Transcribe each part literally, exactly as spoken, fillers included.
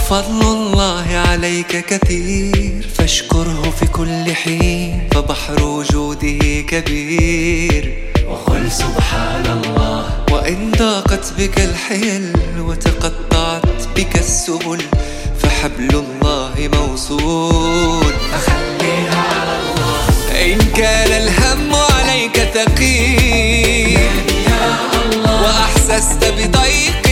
فضل الله عليك كثير فاشكره في كل حين، فبحر وجوده كبير. وقل سبحان الله. وإن ضاقت بك الحيل وتقطعت بك السبل فحبل الله موصول، فخليها على الله. إن كان الهم عليك ثقيل يا الله، وأحسست بضيق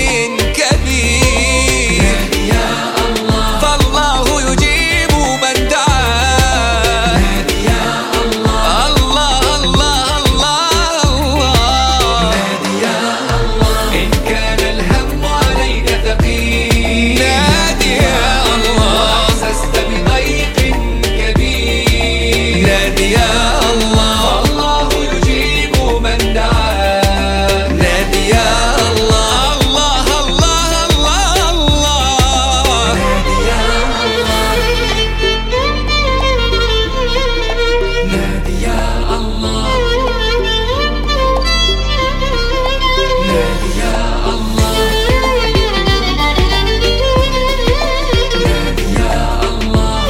كبير يا الله، فالله يجيب من دعاه يا الله. الله الله الله الله يا الله. إن كان الهم عليك ثقيل نادي يا الله، وأحسست بضيق كبير نادي يا الله، فالله يجيب من دعاه نادي يا الله. الله الله الله الله نادي يا الله، نادي يا الله، نادي يا الله، نادي يا الله،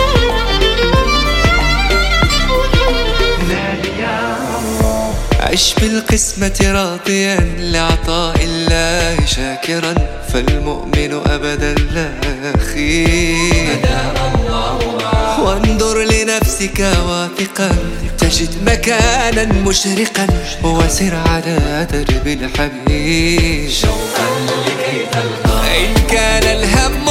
نادي يا الله. عش بالقسمة راضيا لعطاء الله شاكرا، فالمؤمن أبدا لا يخيب. وانظر لنفسك واثقا تجد مكانا مشرقا، وسر على درب الحبيب شوقا لكي تلقى. إن كان الهم